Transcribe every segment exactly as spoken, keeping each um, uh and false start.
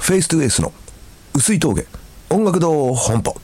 フェイストゥフェイスの薄い峠音楽堂本舗。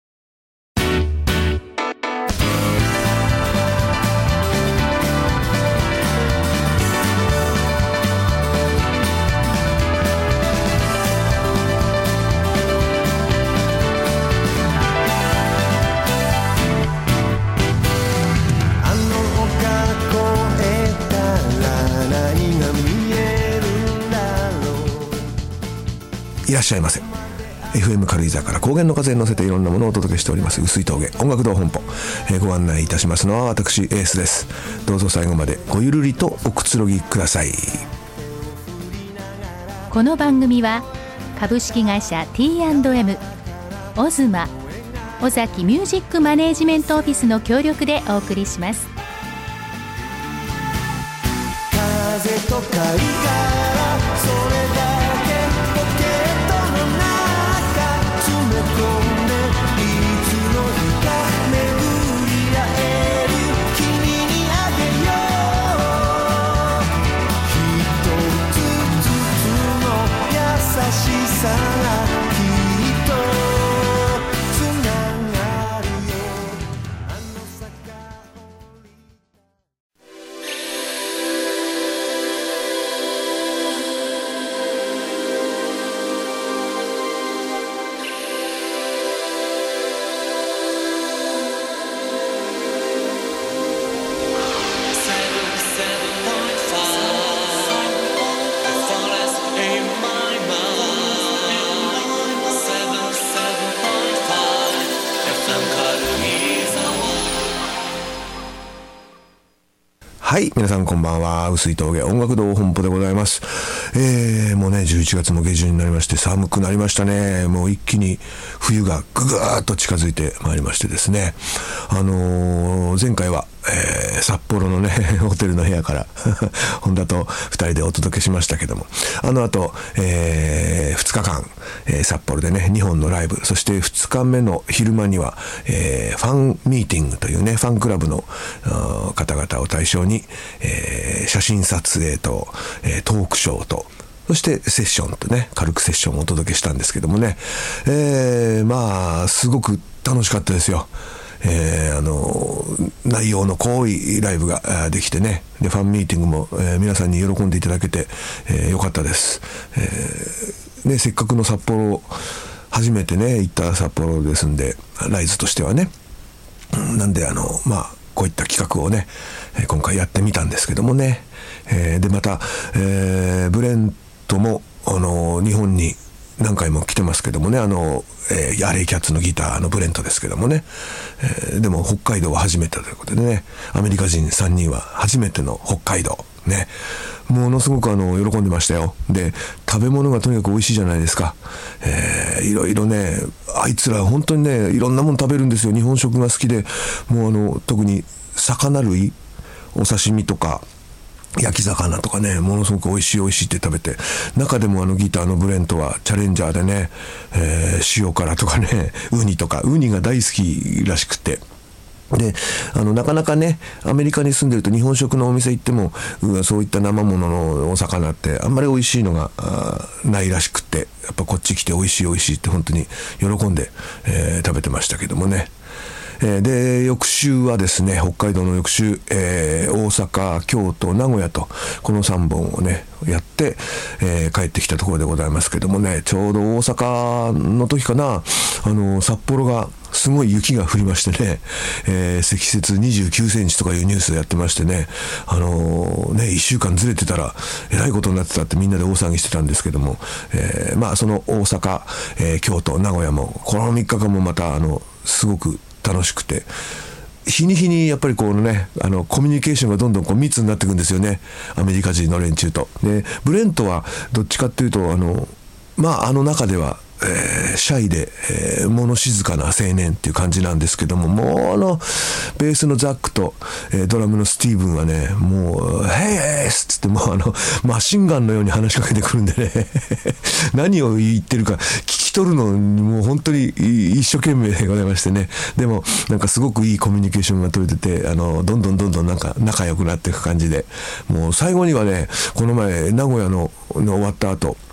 いらっしゃいませ。 エフエム 軽井沢から高原の風に乗せていろんなものをお届けしております薄い峠音楽堂本舗、えー、ご案内いたしますのは私エースです。どうぞ最後までごゆるりとおくつろぎください。 この番組は株式会社 ティーアンドエム、 オズマ、尾崎ミュージックマネージメントオフィスの協力でお送りします。 風と貝からそれだけポケットの中詰め込んでいつの日か巡り合える君にあげよう。一つずつの優しさがきっとつながるよ。あの坂降りはい、皆さんこんばんは。薄い峠音楽堂本舗でございます。えー、もうねじゅういちがつも下旬になりまして寒くなりましたね。もう一気に冬がぐぐーっと近づいてまいりましてですね、あのー、前回は、えー、札幌のねホテルの部屋から本田とふたりでお届けしましたけども、あの後、えー、ふつかかん、えー、札幌でねにほんのライブ、そしてふつかめの昼間には、えー、ファンミーティングというねファンクラブの方々を対象に、えー、写真撮影と、えー、トークショーと、そしてセッションとね軽くセッションをお届けしたんですけどもね、えー、まあすごく楽しかったですよ。えー、あの内容の濃いライブができてね、でファンミーティングも、えー、皆さんに喜んでいただけて、えー、よかったです。えーね、せっかくの札幌初めてね行った札幌ですんで、ライズとしてはね、なんであのまあこういった企画をね今回やってみたんですけどもね、えー、でまた、えー、ブレントもあの日本に何回も来てますけどもね、あの、えー、アレイキャッツのギターのブレントですけどもね、えー、でも北海道は初めてということでね、アメリカ人さんにんは初めての北海道ね、ものすごくあの喜んでましたよ。で食べ物がとにかく美味しいじゃないですか。えー、いろいろね、あいつら本当にねいろんなもの食べるんですよ。日本食が好きで、もうあの特に魚類、お刺身とか焼き魚とかね、ものすごく美味しい美味しいって食べて、中でもあのギターのブレントはチャレンジャーでね、えー、塩辛とかね、ウニとか、ウニが大好きらしくて、であのなかなかねアメリカに住んでると日本食のお店行ってもそういった生もののお魚ってあんまり美味しいのがないらしくて、やっぱこっち来て美味しい美味しいって本当に喜んで、えー、食べてましたけどもね。えー、で翌週はですね、北海道の翌週、えー、大阪、京都、名古屋とこのさんぼんをねやって、えー、帰ってきたところでございますけどもね、ちょうど大阪の時かな、あの札幌がすごい雪が降りましてね、えー、積雪にじゅうきゅうセンチとかいうニュースをやってましてね、あのー、ねいっしゅうかんずれてたらえらいことになってたってみんなで大騒ぎしてたんですけども、えー、まあその大阪、えー、京都、名古屋もこのみっかかんもまたあのすごく楽しくて、日に日にやっぱりこうね、あのコミュニケーションがどんどんこう密になっていくんですよね、アメリカ人の連中と。でブレントはどっちかっていうとあのまああの中では、えー、シャイで、えー、物静かな青年っていう感じなんですけども、もうあのベースのザックと、えー、ドラムのスティーブンはね、もう「ヘイエース!」っつってもうあのマシンガンのように話しかけてくるんでね何を言ってるか聞き取るのにもう本当に一生懸命でございましてね。でもなんかすごくいいコミュニケーションが取れてて、あのどんどんどんどんなんか仲良くなっていく感じで、もう最後にはね、この前名古屋のの終わった後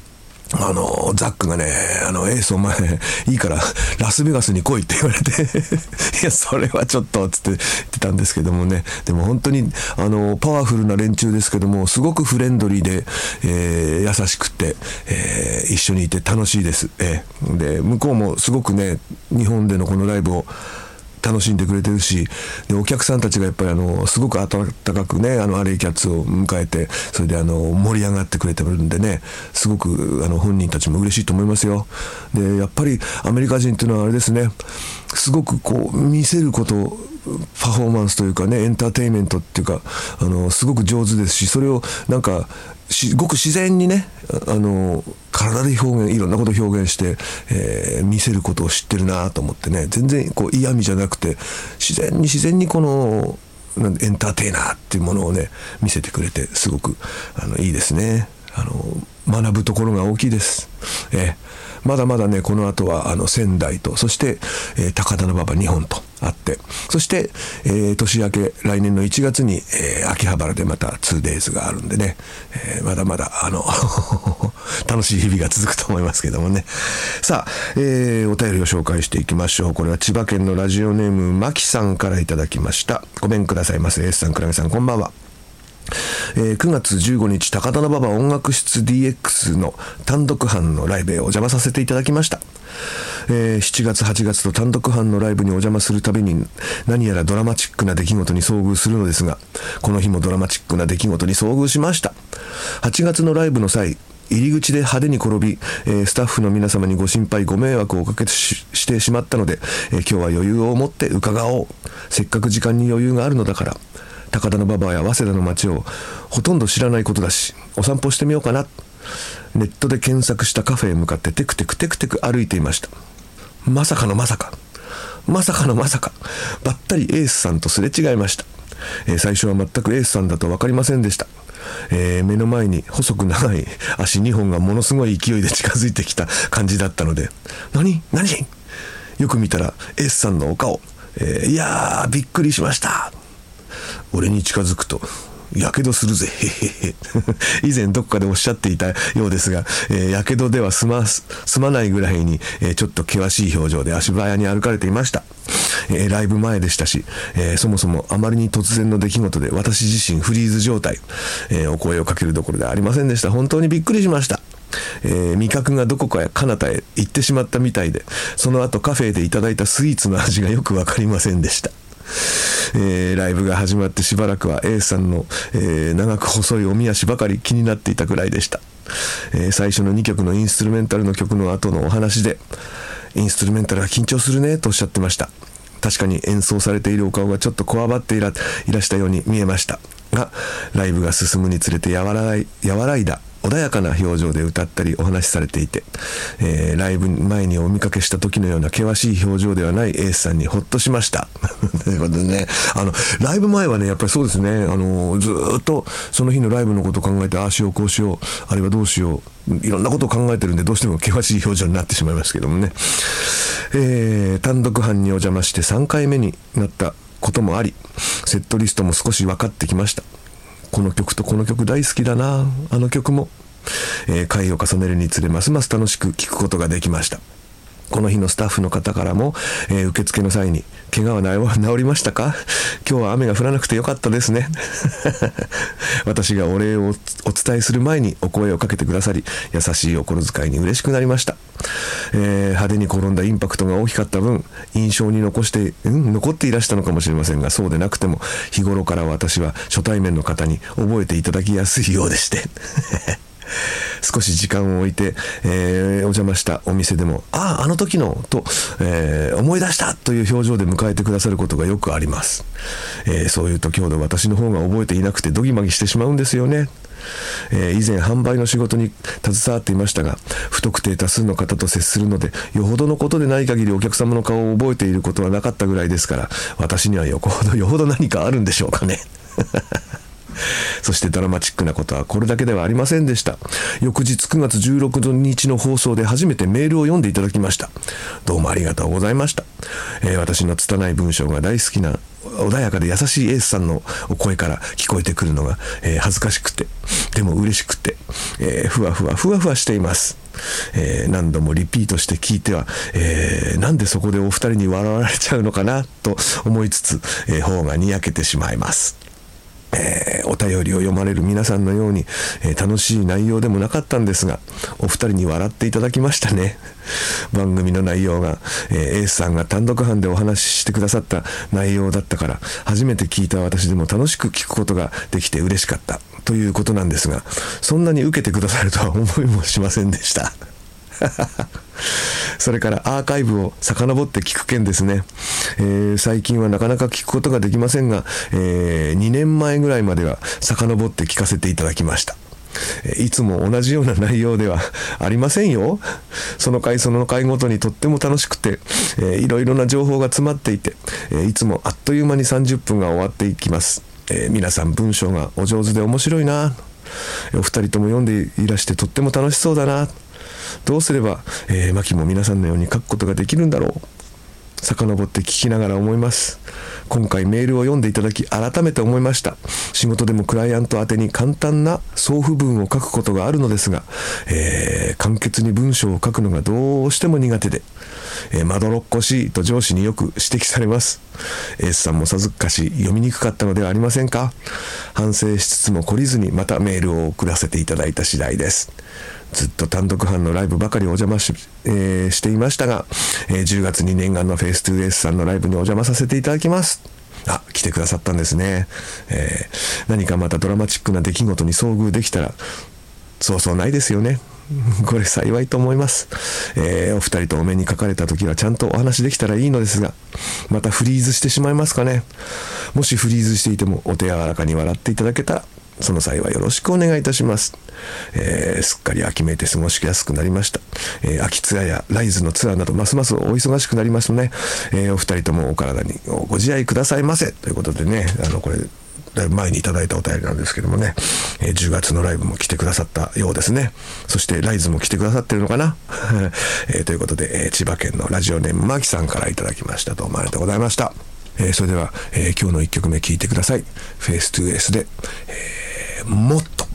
あのザックがね、あのエースお前いいからラスベガスに来いって言われていやそれはちょっとつって言ってたんですけどもね、でも本当にあのパワフルな連中ですけども、すごくフレンドリーで、えー、優しくて、えー、一緒にいて楽しいです、えー、で向こうもすごくね日本でのこのライブを楽しんでくれてるし、でお客さんたちがやっぱりあのすごく温かくね、あのアレイキャッツを迎えて、それであの盛り上がってくれてるんでね、すごくあの本人たちも嬉しいと思いますよ。でやっぱりアメリカ人っていうのはあれですね、すごくこう見せること、パフォーマンスというかね、エンターテインメントっていうか、あのすごく上手ですし、それをなんかすごく自然にね、あの体で表現、いろんなことを表現して、えー、見せることを知ってるなと思ってね、全然こう嫌味じゃなくて自然に自然にこのエンターテイナーっていうものをね見せてくれて、すごくあのいいですね。あの学ぶところが大きいです。えーまだまだねこの後はあの仙台と、そして、えー、高田馬場にほんとあって、そして、えー、年明け来年のいちがつに、えー、秋葉原でまた ツーデイズ があるんでね、えー、まだまだあの楽しい日々が続くと思いますけどもね。さあ、えー、お便りを紹介していきましょう。これは千葉県のラジオネームまきさんからいただきました。ごめんくださいませ。 S さん、倉見さん、こんばんは。えー、くがつじゅうごにち高田馬場音楽室 ディーエックス の単独班のライブへお邪魔させていただきました。えー、しちがつはちがつと単独班のライブにお邪魔するたびに何やらドラマチックな出来事に遭遇するのですが、この日もドラマチックな出来事に遭遇しました。はちがつのライブの際、入り口で派手に転び、えー、スタッフの皆様にご心配ご迷惑をおかけ し, してしまったので、えー、今日は余裕を持って伺おう。せっかく時間に余裕があるのだから、高田馬場や早稲田の街をほとんど知らないことだし、お散歩してみようかな。ネットで検索したカフェへ向かってテクテクテクテク歩いていました。まさかのまさかまさかのまさかばったりエースさんとすれ違いました。えー、最初は全くエースさんだと分かりませんでした。えー、目の前に細く長い足にほんがものすごい勢いで近づいてきた感じだったので、何何よく見たらエースさんのお顔、えー、いやーびっくりしました。俺に近づくとやけどするぜ以前どこかでおっしゃっていたようですが、えー、やけどでは済ま、済まないぐらいに、えー、ちょっと険しい表情で足早に歩かれていました。えー、ライブ前でしたし、えー、そもそもあまりに突然の出来事で私自身フリーズ状態、えー、お声をかけるどころではありませんでした。本当にびっくりしました。えー、味覚がどこかや彼方へ行ってしまったみたいで、その後カフェでいただいたスイーツの味がよくわかりませんでした。えー、ライブが始まってしばらくは A さんの、えー、長く細いおみ足ばかり気になっていたくらいでした。えー、最初のにきょくのインストゥルメンタルの曲の後のお話で、インストゥルメンタルは緊張するねとおっしゃってました。確かに演奏されているお顔がちょっとこわばってい ら, いらしたように見えましたが、ライブが進むにつれて和らい、和らいだ穏やかな表情で歌ったりお話しされていて、えー、ライブ前にお見かけした時のような険しい表情ではないエースさんにほっとしましたということでね、あのライブ前はねやっぱりそうですね、あのずっとその日のライブのことを考えて、ああしようこうしよう、あるいはどうしよう、いろんなことを考えてるんでどうしても険しい表情になってしまいますけどもね、えー、単独班にお邪魔してさんかいめになったこともあり、セットリストも少し分かってきました。この曲とこの曲大好きだな、あの曲も、えー、回を重ねるにつれますます楽しく聴くことができました。この日のスタッフの方からも、えー、受付の際に、怪我は治りましたか？今日は雨が降らなくてよかったですね私がお礼をお伝えする前にお声をかけてくださり、優しいお心遣いに嬉しくなりました。えー、派手に転んだインパクトが大きかった分、印象に残して、うん、残っていらしたのかもしれませんが、そうでなくても日頃から私は初対面の方に覚えていただきやすいようでして少し時間を置いて、えー、お邪魔したお店でも、あああの時のと、えー、思い出したという表情で迎えてくださることがよくあります。えー、そういう時ほど私の方が覚えていなくてドギマギしてしまうんですよね。えー、以前販売の仕事に携わっていましたが、不特定多数の方と接するので、よほどのことでない限りお客様の顔を覚えていることはなかったぐらいですから、私にはよほどよほど何かあるんでしょうかねそしてドラマチックなことはこれだけではありませんでした。翌日くがつじゅうろくにちの放送で初めてメールを読んでいただきました。どうもありがとうございました。えー、私の拙い文章が大好きな穏やかで優しいエースさんの声から聞こえてくるのが、えー、恥ずかしくてでも嬉しくて、えー、ふわふわふわふわしています。えー、何度もリピートして聞いては、えー、なんでそこでお二人に笑われちゃうのかなと思いつつ、えー、頬がにやけてしまいます。えー、お便りを読まれる皆さんのように、えー、楽しい内容でもなかったんですが、お二人に笑っていただきましたね。番組の内容が、えー、エースさんが単独班でお話ししてくださった内容だったから、初めて聞いた私でも楽しく聞くことができて嬉しかったということなんですが、そんなに受けてくださるとは思いもしませんでした。それからアーカイブを遡って聞く件ですね。えー、最近はなかなか聞くことができませんが、えー、にねんまえぐらいまでは遡って聞かせていただきました。いつも同じような内容ではありませんよ。その回その回ごとにとっても楽しくて、えー、いろいろな情報が詰まっていて、えー、いつもあっという間にさんじゅっぷんが終わっていきます。えー、皆さん文章がお上手で面白いな、お二人とも読んでいらしてとっても楽しそうだな、どうすれば、えー、マキも皆さんのように書くことができるんだろう。遡って聞きながら思います。今回メールを読んでいただき改めて思いました。仕事でもクライアント宛てに簡単な送付文を書くことがあるのですが、えー、簡潔に文章を書くのがどうしても苦手で、えー、まどろっこしいと上司によく指摘されます。エースさんもさぞかし読みにくかったのではありませんか。反省しつつも懲りずにまたメールを送らせていただいた次第です。ずっと単独班のライブばかりお邪魔 し,、えー、していましたが、えー、じゅうがつに念願のフェイストゥーエースさんのライブにお邪魔させていただきます。あ、来てくださったんですね。えー、何かまたドラマチックな出来事に遭遇できたらそうそうないですよね。これ幸いと思います。えー、お二人とお目にかかれた時はちゃんとお話できたらいいのですが、またフリーズしてしまいますかね。もしフリーズしていてもお手柔らかに笑っていただけたらその際はよろしくお願いいたします。えー、すっかり秋めいて過ごしやすくなりました。えー、秋ツアーやライズのツアーなどますますお忙しくなりますね。えー、お二人ともお体にご自愛くださいませということでね、あのこれだいぶ前にいただいたお便りなんですけどもね、えー、じゅうがつのライブも来てくださったようですね。そしてライズも来てくださってるのかな、えー、ということで、えー、千葉県のラジオネームマキさんからいただきました。どうもありがとうございました。えー、それでは、えー、今日のいっきょくめ聴いてください。フェイストゥーエースで、えー、もっと。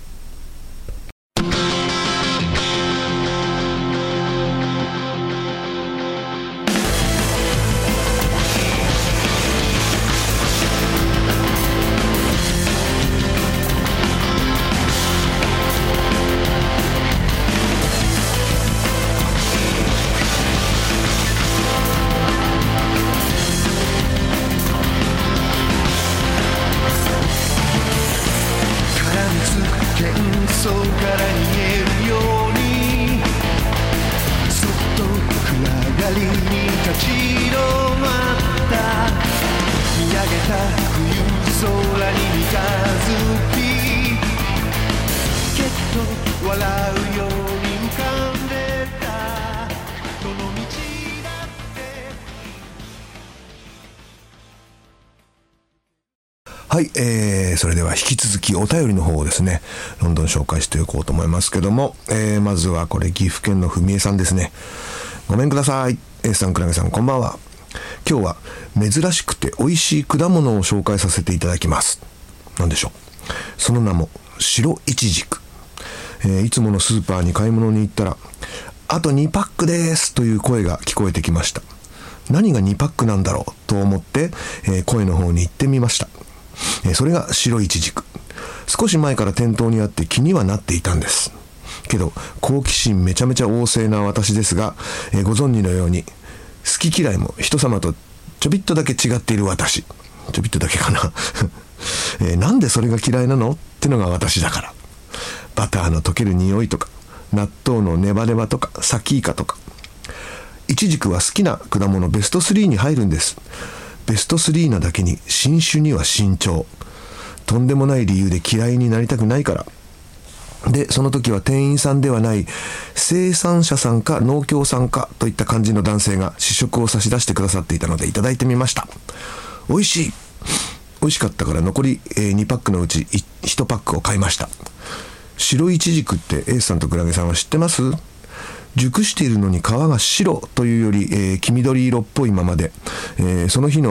はい、えー、それでは引き続きお便りの方をですね、どんどん紹介していこうと思いますけども、えー、まずはこれ岐阜県のふみえさんですね。ごめんください。エースさん、クラゲさん、こんばんは。今日は珍しくて美味しい果物を紹介させていただきます。何でしょう。その名も白いちじく。えー、いつものスーパーに買い物に行ったら、あとにパックですという声が聞こえてきました。何がにパックなんだろうと思って、えー、声の方に行ってみました。それが白いちじく。少し前から店頭にあって気にはなっていたんです。けど好奇心めちゃめちゃ旺盛な私ですが、えー、ご存知のように好き嫌いも人様とちょびっとだけ違っている私。ちょびっとだけかな、えー、なんでそれが嫌いなのってのが私だから。バターの溶ける匂いとか、納豆のネバネバとか、サキイカとか。イチジクは好きな果物ベストスリーに入るんです。ベストスリーなだけに新種には慎重。とんでもない理由で嫌いになりたくないから。で、その時は店員さんではない生産者さんか農協さんかといった感じの男性が試食を差し出してくださっていたのでいただいてみました。美味しい。美味しかったから残りにパックのうちいちパックを買いました。白いちじくってエースさんとクラゲさんは知ってます？熟しているのに皮が白というより、えー、黄緑色っぽいままで、えー、その日の朝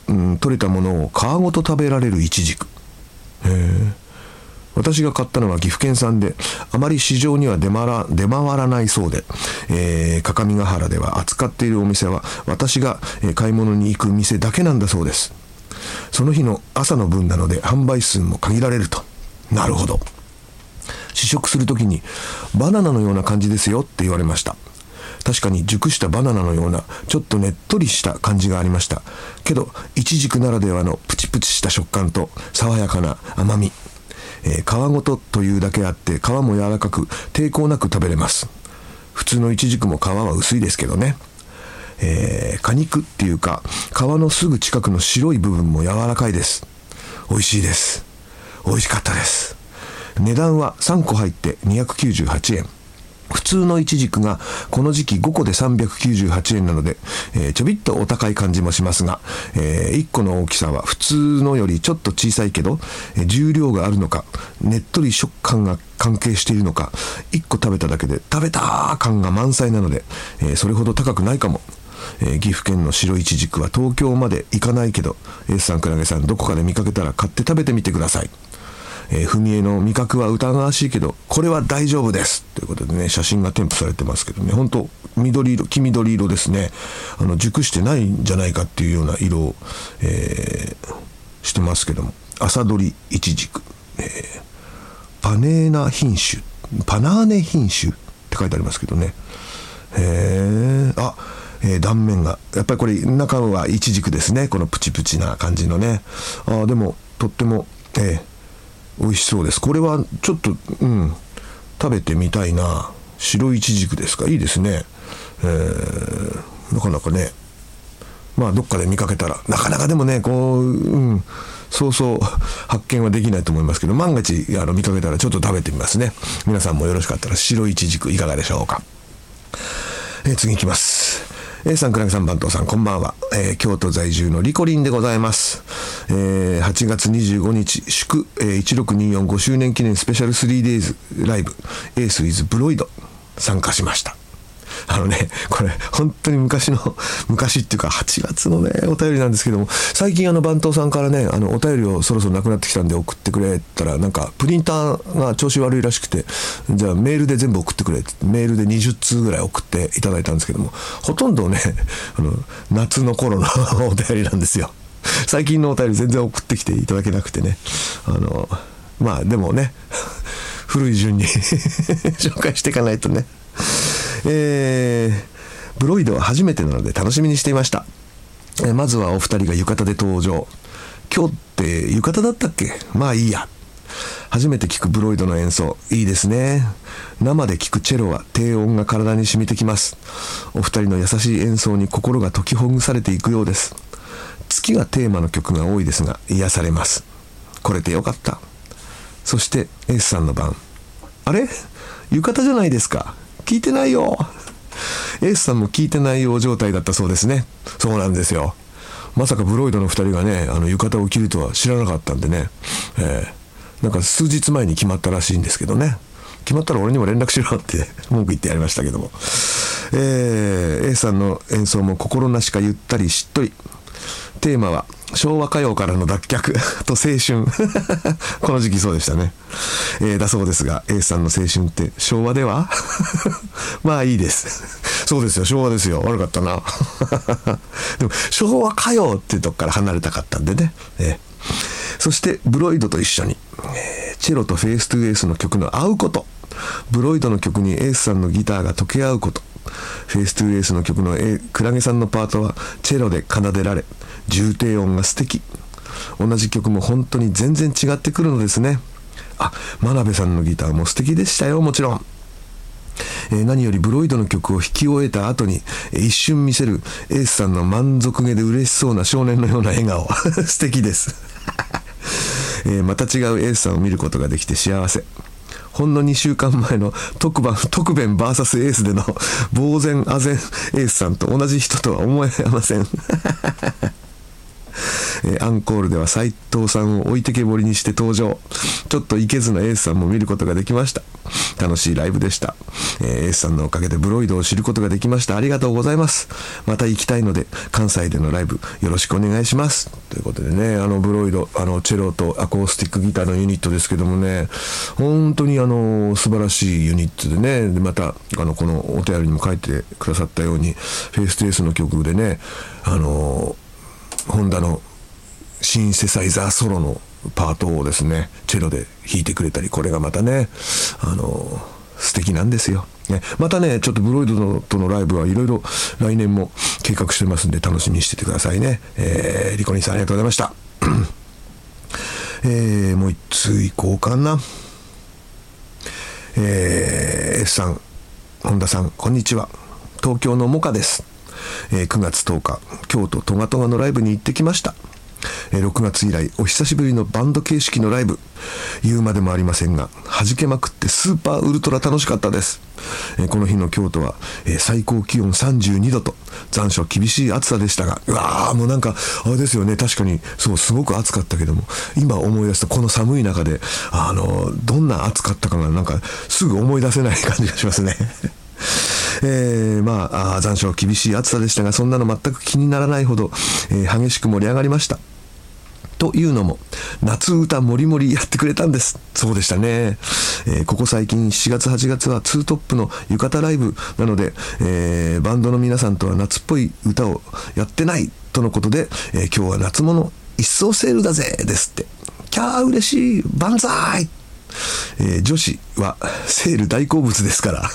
うん、取れたものを皮ごと食べられるイチジク。へえ。私が買ったのは岐阜県産で、あまり市場には出回ら、出回らないそうで、えー、各務原では扱っているお店は私が買い物に行く店だけなんだそうです。その日の朝の分なので販売数も限られると。なるほど。試食するときにバナナのような感じですよって言われました。確かに熟したバナナのようなちょっとねっとりした感じがありましたけど、イチジクならではのプチプチした食感と爽やかな甘み、えー、皮ごとというだけあって皮も柔らかく抵抗なく食べれます。普通のイチジクも皮は薄いですけどね、えー、果肉っていうか皮のすぐ近くの白い部分も柔らかいです。美味しいです。美味しかったです。値段はさんこ入ってにひゃくきゅうじゅうはちえん。普通のイチジクがこの時期ごこでさんびゃくきゅうじゅうはちえんなので、えー、ちょびっとお高い感じもしますが、えー、いっこの大きさは普通のよりちょっと小さいけど、えー、重量があるのかねっとり食感が関係しているのか、いっこ食べただけで食べた感が満載なので、えー、それほど高くないかも。えー、岐阜県の白いちじくは東京まで行かないけど、エースさんクラゲさんどこかで見かけたら買って食べてみてください。えー、ふみえの味覚は疑わしいけどこれは大丈夫ですということでね、写真が添付されてますけどね、本当緑色黄緑色ですね。あの熟してないんじゃないかっていうような色を、えー、してますけども、朝どりいちじく、えー、パネーナ品種パナーネ品種って書いてありますけどね。へー、あえー、断面がやっぱりこれ中はイチジクですね。このプチプチな感じのね。あでもとっても、えー、美味しそうです。これはちょっと、うん、食べてみたいな。白いちじくですか。いいですね。えー、なかなかね、まあどっかで見かけたらなかなかでもねこう、うん、そうそう発見はできないと思いますけど、万が一あの見かけたらちょっと食べてみますね。皆さんもよろしかったら白いちじくいかがでしょうか。えー、次いきます。A さん、クラゲさん、番頭さん、こんばんは、えー、京都在住のリコリンでございます。えー、はちがつにじゅうごにち祝、えー、いちろくにーよんごしゅうねん記念スペシャル スリーデイズ ライブエース with ブロイド参加しました。あのねこれ本当に昔の昔っていうかはちがつのねお便りなんですけども、最近あの番頭さんからねあのお便りをそろそろなくなってきたんで送ってくれたら、なんかプリンターが調子悪いらしくて、じゃあメールで全部送ってくれってメールでにじゅっつうぐらい送っていただいたんですけども、ほとんどねあの夏の頃のお便りなんですよ。最近のお便り全然送ってきていただけなくてね、あのまあでもね古い順に紹介していかないとね。えー、ブロイドは初めてなので楽しみにしていました。えー、まずはお二人が浴衣で登場。今日って浴衣だったっけ？まあいいや。初めて聞くブロイドの演奏いいですね。生で聞くチェロは低音が体に染みてきます。お二人の優しい演奏に心が解きほぐされていくようです。月がテーマの曲が多いですが癒されます。これでよかった。そしてエースさんの番、あれ浴衣じゃないですか。聞いてないよ。エースさんも聞いてないよ状態だったそうですね。そうなんですよ。まさかブロイドのふたりがねあの浴衣を着るとは知らなかったんでね、えー、なんか数日前に決まったらしいんですけどね、決まったら俺にも連絡しろって文句言ってやりましたけども、えー、A さんの演奏も心なしかゆったりしっとり。テーマは昭和歌謡からの脱却と青春この時期そうでしたね、えー、だそうですが A さんの青春って昭和ではまあいいです。そうですよ、昭和ですよ。悪かったなでも昭和歌謡っていうとこから離れたかったんでね、えー、そしてブロイドと一緒に、えー、チェロとフェイストゥエースの曲の合うこと、ブロイドの曲にエースさんのギターが溶け合うこと、フェイストゥエースの曲のクラゲさんのパートはチェロで奏でられ重低音が素敵。同じ曲も本当に全然違ってくるのですね。あ、真鍋さんのギターも素敵でしたよ、もちろん。えー、何よりブロイドの曲を弾き終えた後に、えー、一瞬見せるエースさんの満足げで嬉しそうな少年のような笑顔素敵です、えー、また違うエースさんを見ることができて幸せ。ほんのにしゅうかんまえの特番特弁 ブイエス エースでの呆然唖然エースさんと同じ人とは思えませんえー、アンコールでは斉藤さんを置いてけぼりにして登場。ちょっといけずなエースさんも見ることができました。楽しいライブでした。えー、エースさんのおかげでブロイドを知ることができました。ありがとうございます。また行きたいので関西でのライブよろしくお願いします。ということでね、あのブロイド、あのチェロとアコースティックギターのユニットですけどもね、本当にあの素晴らしいユニットでね、でまたあのこのお便りにも書いてくださったようにフェイストゥエースの曲でね、あのホンダのシンセサイザーソロのパートをですねチェロで弾いてくれたり、これがまたねあの素敵なんですよ、ね、またねちょっとブロイドのとのライブはいろいろ来年も計画してますんで楽しみにしててくださいね。えー、リコニーさんありがとうございましたえー、もう一通いこうかな。えー、S さん、本田さんこんにちは。東京のモカです。えー、くがつとおか京都トガトガのライブに行ってきました。えー、ろくがつ以来お久しぶりのバンド形式のライブ、言うまでもありませんが弾けまくってスーパーウルトラ楽しかったです。えー、この日の京都は、えー、最高気温さんじゅうにどと残暑厳しい暑さでしたが、うわーもうなんかあれですよね、確かにそうすごく暑かったけども、今思い出すとこの寒い中であのどんな暑かったかがなんかすぐ思い出せない感じがしますねえー、まあ、あ残暑厳しい暑さでしたが、そんなの全く気にならないほど、えー、激しく盛り上がりました。というのも夏歌もりもりやってくれたんです。そうでしたね、えー、ここ最近しちがつはちがつはツートップの浴衣ライブなので、えー、バンドの皆さんとは夏っぽい歌をやってないとのことで、えー、今日は夏物一層セールだぜですって。キャー嬉しい万歳、えー、女子はセール大好物ですから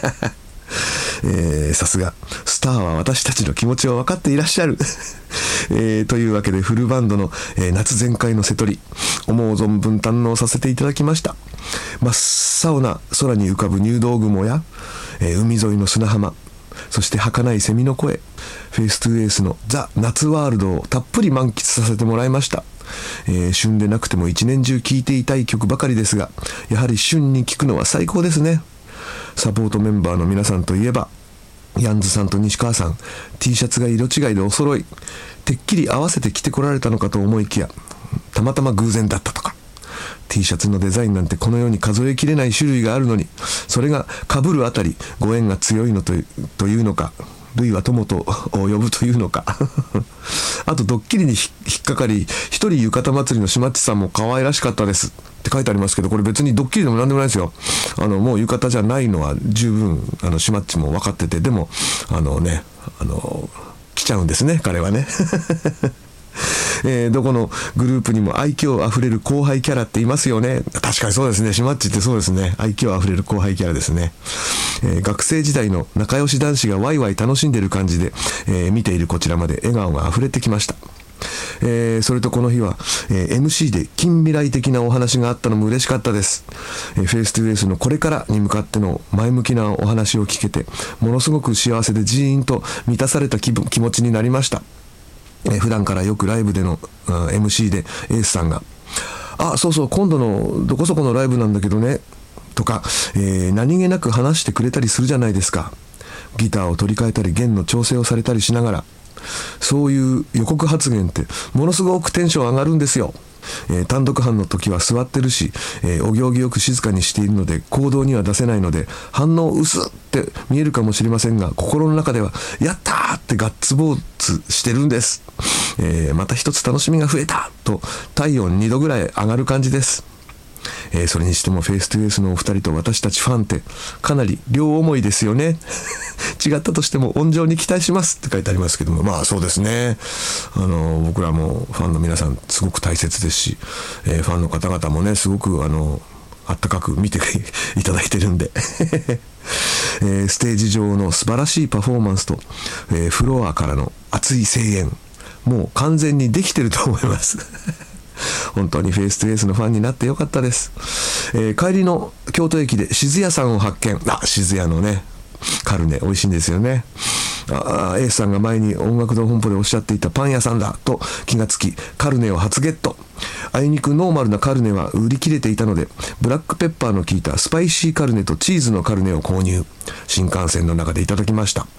えー、さすがスターは私たちの気持ちを分かっていらっしゃる、えー、というわけでフルバンドの、えー、夏全開の瀬戸り思う存分堪能させていただきました。真っ青な空に浮かぶ入道雲や、えー、海沿いの砂浜、そして儚いセミの声、フェイストゥエースのザ・夏ワールドをたっぷり満喫させてもらいました。えー、旬でなくても一年中聴いていたい曲ばかりですが、やはり旬に聴くのは最高ですね。サポートメンバーの皆さんといえばヤンズさんと西川さん、 T シャツが色違いでお揃い、てっきり合わせて着てこられたのかと思いきやたまたま偶然だったとか、 T シャツのデザインなんてこの世に数えきれない種類があるのに、それが被るあたりご縁が強いのという、というのか、類は友と呼ぶというのかあとドッキリに引っかかり一人浴衣祭りのしまっちさんも可愛らしかったですって書いてありますけど、これ別にドッキリでも何でもないですよ。あのもう浴衣じゃないのは十分あのしまっちも分かってて、でもあのねあの来ちゃうんですね彼はねえー、どこのグループにも愛嬌あふれる後輩キャラっていますよね。確かにそうですね、しまっちってそうですね、愛嬌あふれる後輩キャラですね。えー、学生時代の仲良し男子がワイワイ楽しんでる感じで、えー、見ているこちらまで笑顔があふれてきました。えー、それとこの日は、えー、エムシー で近未来的なお話があったのも嬉しかったです。えー、フェイストゥエースのこれからに向かっての前向きなお話を聞けて、ものすごく幸せでジーンと満たされた気分、気持ちになりました。えー、普段からよくライブでの、うん、エムシー でエースさんがあそうそう今度のどこそこのライブなんだけどねとか、えー、何気なく話してくれたりするじゃないですか。ギターを取り替えたり弦の調整をされたりしながら、そういう予告発言ってものすごくテンション上がるんですよ。えー、単独犯の時は座ってるし、えー、お行儀よく静かにしているので行動には出せないので反応薄って見えるかもしれませんが、心の中ではやったーってガッツポーズしてるんです。えー、また一つ楽しみが増えたと体温にどぐらい上がる感じです。えー、それにしてもフェイストゥエースのお二人と私たちファンってかなり両思いですよね違ったとしても温情に期待しますって書いてありますけども、まあそうですね、あの僕らもファンの皆さんすごく大切ですし、えー、ファンの方々もねすごくあのあったかく見ていただいてるんで、えー、ステージ上の素晴らしいパフォーマンスと、えー、フロアからの熱い声援、もう完全にできてると思います本当にフェイストゥエースのファンになってよかったです。えー、帰りの京都駅で静屋さんを発見。あ、静屋のねカルネ美味しいんですよね。ああ、エースさんが前に音楽堂本舗でおっしゃっていたパン屋さんだと気がつき、カルネを初ゲット。あいにくノーマルなカルネは売り切れていたので、ブラックペッパーの効いたスパイシーカルネとチーズのカルネを購入。新幹線の中でいただきました。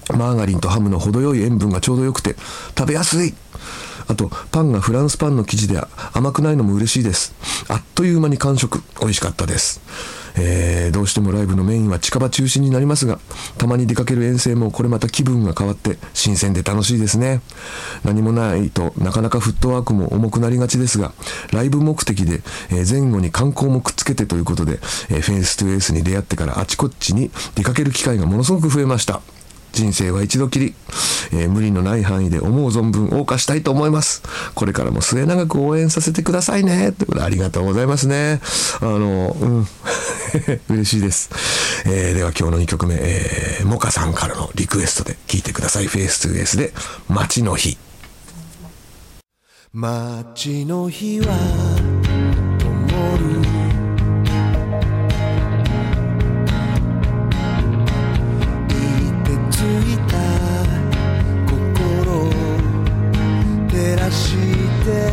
マーガリンとハムの程よい塩分がちょうどよくて食べやすい。あとパンがフランスパンの生地で甘くないのも嬉しいです。あっという間に完食。美味しかったです。えー、どうしてもライブのメインは近場中心になりますが、たまに出かける遠征もこれまた気分が変わって新鮮で楽しいですね。何もないとなかなかフットワークも重くなりがちですが、ライブ目的で、えー、前後に観光もくっつけてということで、えー、フェイストゥエースに出会ってからあちこちに出かける機会がものすごく増えました。人生は一度きり、えー、無理のない範囲で思う存分謳歌したいと思います。これからも末永く応援させてくださいね。ということでありがとうございますね。あの、うん嬉しいです。えー、では今日のにきょくめ、えー、モカさんからのリクエストで聴いてください。フェイストゥエースで街の日。 街の日は灯る、ついた心照らして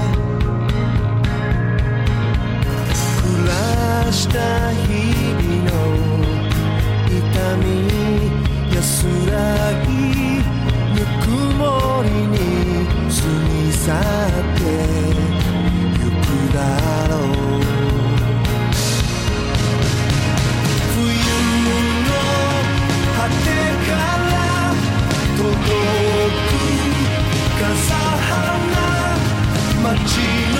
暮らした日々の痛み安らぎぬくもりに過ぎ去ってゆくだろう。届く風花街の日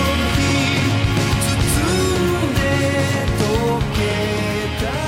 包んで溶けた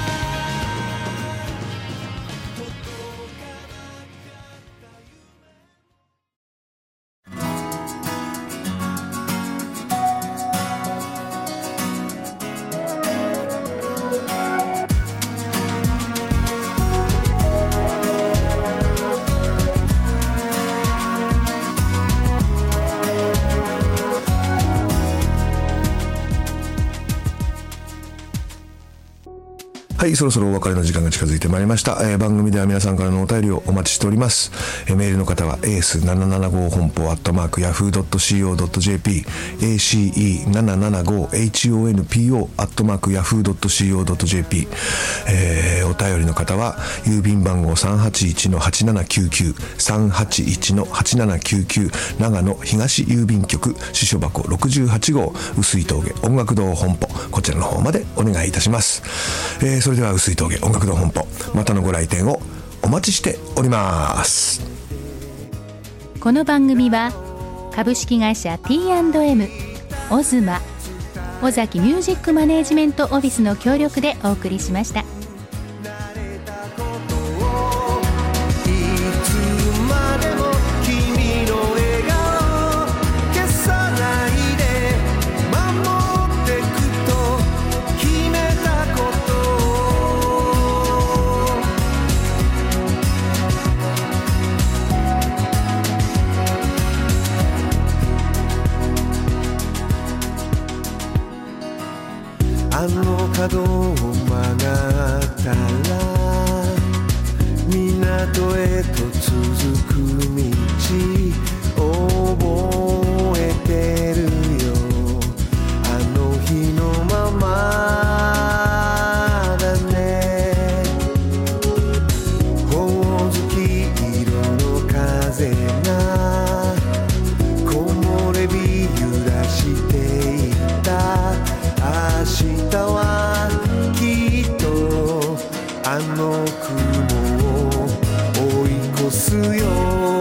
はい、そろそろお別れの時間が近づいてまいりました。えー、番組では皆さんからのお便りをお待ちしております。えー、メールの方はエースななななご本舗アットマークヤフードットシーオードットジェーピー エーシーイーななななごエイチオーエヌピーオー アットマークヤフードットシーオードットジェーピー、えー、お便りの方は郵便番号 さんはちいちのはちななきゅうきゅう さんはちいちのはちななきゅうきゅう 長野東郵便局支所箱ろくじゅうはちごう碓井峠音楽堂本舗、こちらの方までお願いいたします。えー、それでは碓井峠音楽堂本舗、またのご来店をお待ちしております。 この番組は株式会社 ティーアンドエム オズマ尾崎ミュージックマネージメントオフィスの協力でお送りしました。 あの角を曲がったら港へと続く道覚えてるよ。あの日のままだね。ほおずき色の風が木漏れ日揺らしていた。明日はきっとあの雲を追い越すよ。